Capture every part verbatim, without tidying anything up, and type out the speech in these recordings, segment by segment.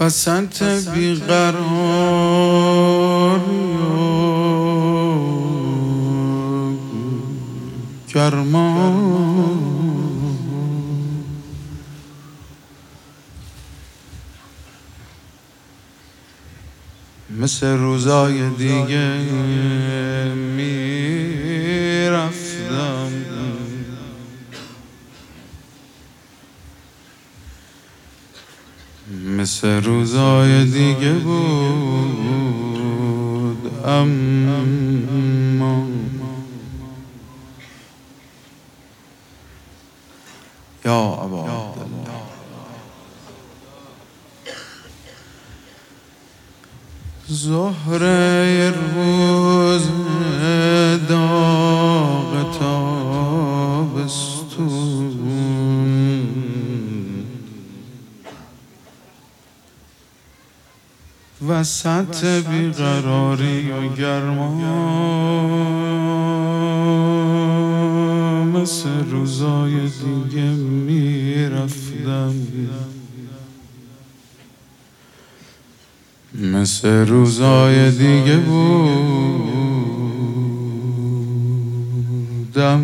وسط بیقراری و گرما مثل روزای دیگه میرفتم، مثل روزای دیگه بود، اما یا ابا عبدالله زهره روز داغ تابستون وسط بیقراری و گرما مثل روزای دیگه میرفتم، مثل روزای دیگه بودم،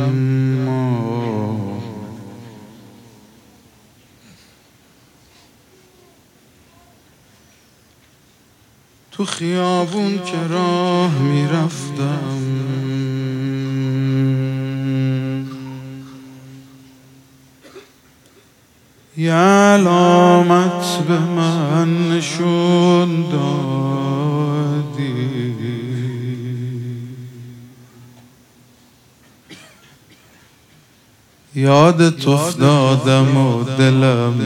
تو خیابون که راه میرفتم یه علامت به من نشون دادی، یادت افتادم و دلم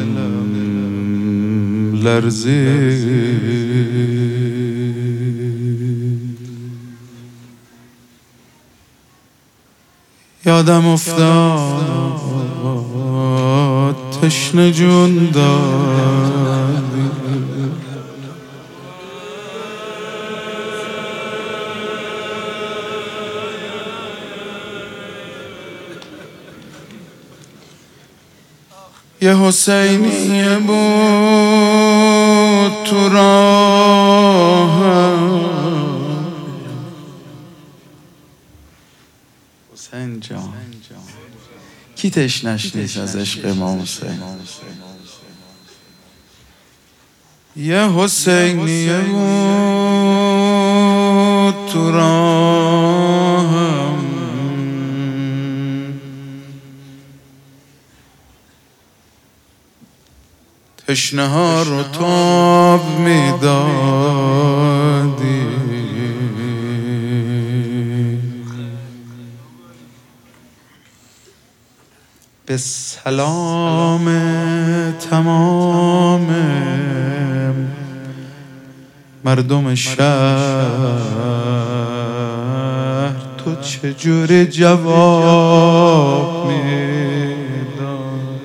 لرزید، یادم افتاد تشنه جون دادی، یه حسینیه بود تو راهم، حسین جان کی تشنش نیست از عشق امام حسین؟ یه حسینیه بود تو راهم، تشنه ها رو تاب میدادی، به سلام تمام مردم شهر تو چجوری جواب میداد؟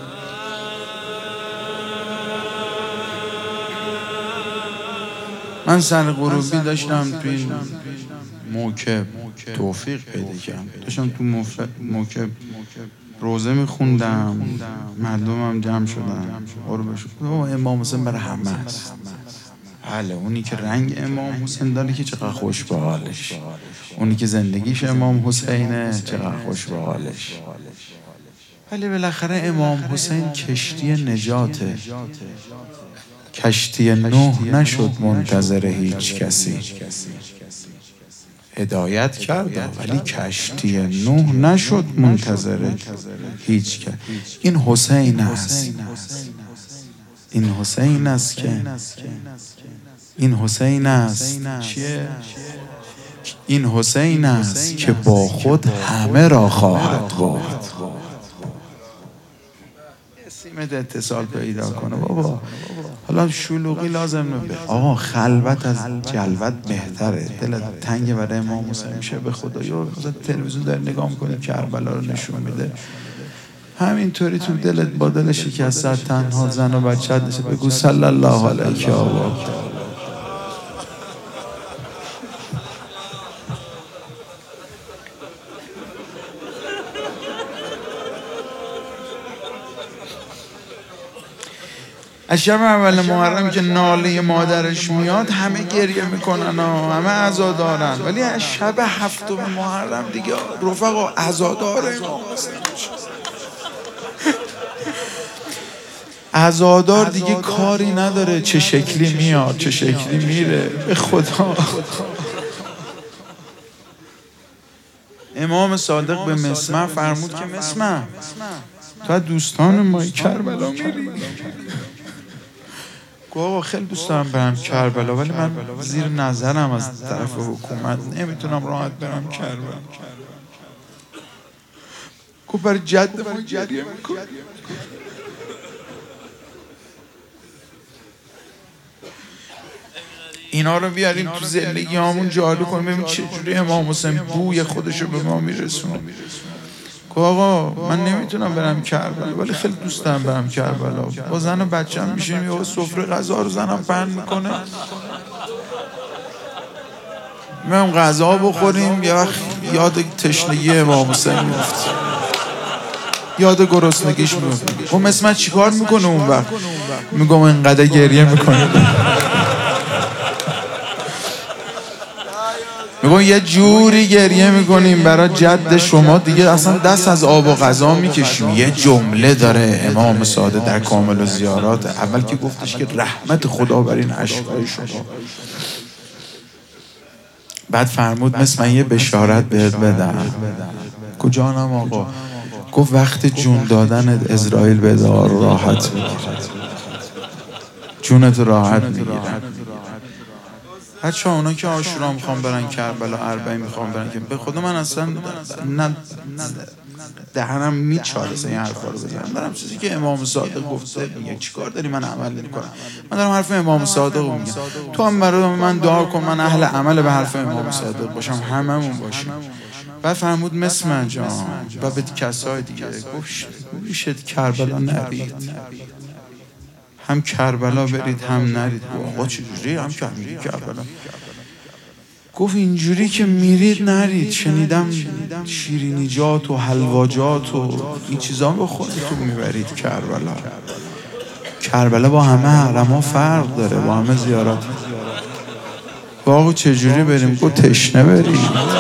من سر غروبی داشتم توی این موکب توفیق پیدا کردم، داشتم تو موکب روزه میخوندم، مردم هم جمع شدن قربشون. امام حسین برای همه است، بله اونی که رنگ امام حسین داره که چقدر خوش به حالش، اونی که زندگیش امام حسینه چقدر خوش به حالش، ولی بالاخره امام حسین کشتی نجاته، کشتی نوح نشد منتظر هیچ کسی، هدایت کرد ولی کشتی نوح نشد منتظر هیچ کس. این حسین است، این حسین است که این حسین است چیه؟ این حسین است که با خود همه را خواهد برد. سیمت اتصال پیدا کنه بابا، حالا شلوغی لازم نبه آقا، خلوت از جلوت بهتره. دلت تنگ برای امام حسین میشه به خدا، یا تلویزیون داری نگاه میکنی کربلا رو نشون میده، همینطوری تو دلت با دل شکسته تنها زن و بچه‌ت نشه بگو صلی الله علیک یا آقا. از شب اول محرم که ناله مادرش میاد همه گریه میکنن و همه عزادارن، ولی از شب هفتم محرم دیگه رفقا عزادار امام حسین عزادار دیگه کاری نداره چه شکلی میاد چه شکلی میره. به خدا امام صادق به مسمع فرمود که مسمع تو دوستان ما کربلا میری؟ گفت آقا خیلی دوست دارم برم کربلا، ولی من زیر نظرم از طرف حکومت نمیتونم راحت برم کربلا. گفت برای جد ما گریه میکن. اینا رو بیاریم تو زندگی همون جالو کنیم ببین چجوری امام حسین بوی خودشو به ما میرسونه. گفت آقا من نمیتونم برم کربلا ولی خیلی دوست دارم برم کربلا. با زن و بچه‌م میشیم یه سفره غذا رو زنم پهن میکنه، میام غذا بخوریم، یه وقت یاد تشنگی امام حسین میفته، یاد گرسنگیش میفته. خب مسمع چیکار میکنه اون وقت؟ میگم اینقدر گریه میکنه. میگم یه جوری گریه میکنیم برای جد شما دیگه اصلا دست از آب و غذا میکشیم. یه جمله داره امام صادق در کامل و زیارات اول که گفتش که رحمت خدا بر این اشکای شما. بعد فرمود مثل من یه بشارت بهت بدم. کجانم آقا؟ گفت وقت جون دادنت اسرائیل به دار راحت میگیره، جونت راحت میگیره. بچه ها اونا که عاشورا میخوام برن کربلا، اربعین میخوام برن، که به خدا من اصلا نه دهنم میچاره اصلا این حرفا رو بزنم. دارم چیزی که امام صادق گفته میگه. چیکار داری من عمل نمیکنم؟ من دارم حرف امام صادق رو میگم. تو هم برای من دعا کن من اهل عمل به حرف امام صادق باشم، هممون باشیم. بعد فرمود مسمع جان و به کسای دیگه گفت میشد کربلا نرید، هم کربلا برید هم نرید. آقا چجوری هم کربلا؟ گفت اینجوری که میرید نرید. شنیدم شیرینیجات و حلواجات و این چیزا با خودتون میبرید کربلا. کربلا با همه حرما فرق داره، با همه زیارات. آقا چجوری بریم؟ گفت تشنه برید،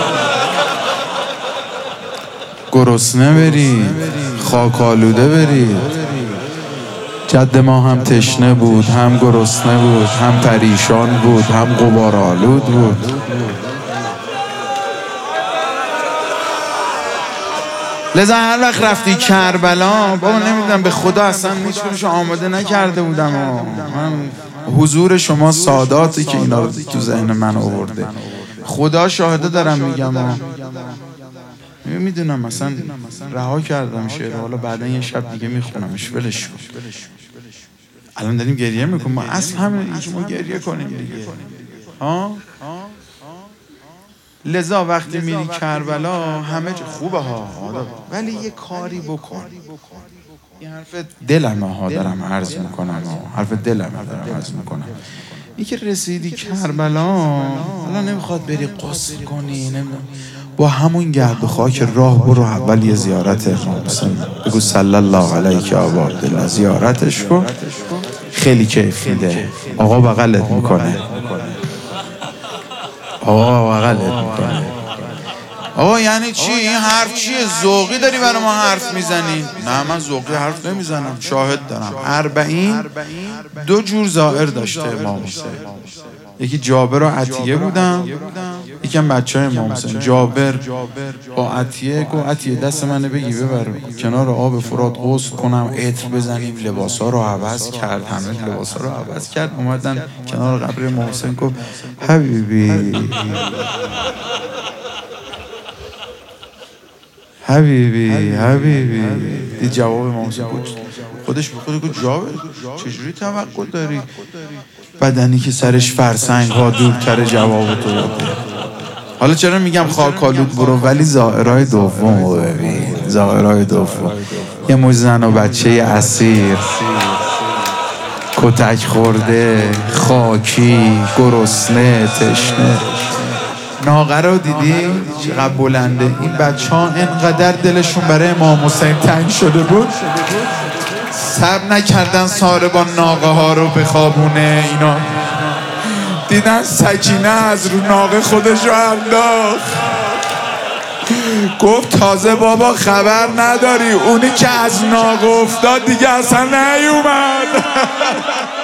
گرسنه برید، خاک آلوده برید. جد ما هم تشنه بود، هم گرسنه بود، هم پریشان بود، هم غبارآلود بود. لذا هر وقت رفتی کربلا، بابا نمیدونم به خدا اصلا هیچ کنشو آماده نکرده بودم. من حضور شما ساداتی که اینا رو تو ذهن من آورده، خدا شاهده دارم میگم. میدونم مثلا رها کردم شعر، حالا بعدا یه شب دیگه میخونمش، ولش کن. الان داریم گریه میکنیم، ما اصل همین که ما گریه کنیم دیگه. ها؟ لذا وقتی میری کربلا همه خوبه ها، ولی یه کاری بکن. این حرف دلم ها دارم عرض میکنم، حرف دلم دارم عرض میکنم. این که رسیدی کربلا، حالا نمیخواد بری قصر کنی، نمیدونم، با همون گرد و خاک راه برو اول یه زیارت امام حسین بگو صلی الله علیه ابا عبدالله، زیارتش کن، خیلی کیف میده. آقا بغلت میکنه، آقا بغلت میکنه. آقا یعنی چی؟ این حرف چیه؟ ذوقی داری برای ما حرف میزنی؟ نه من ذوقی حرف نمیزنم، شاهد دارم. اربعین دو جور زائر داشته امام حسین. یکی جابر و عطیه بودم، یکم بچه های امام حسین. جابر با عطیه گفت عطیه دست منو بگی ببر کنار آب فرات غسل کنم، عطر بزنیم. لباسا رو عوض کرد، همه لباسا رو عوض کرد. اومدن کنار قبر امام حسین، گفت حبیبی حبیبی حبیبی. دی جواب امام حسین خودش به خودش گفت جابر چجوری توقع داری؟ بدنی که سرش فرسنگ ها دورتر جواب تو داده. حالا چرا میگم خاک آلود برو، ولی زائرای دوم رو ببین. زائرای دوم یه موج زن و بچه اسیر، کتک خورده، خاکی، گرسنه، تشنه. ناقه رو دیدی چقدر بلنده؟ این بچه ها انقدر دلشون برای امام حسین تنگ شده بود، صبر نکردن ساره با ناقه ها رو بخوابونه. اینا دیدن سکینه از رو ناقه خودش رو انداخت، گفت تازه بابا خبر نداری اونی که از ناقه افتاد دیگه اصلا نیومد.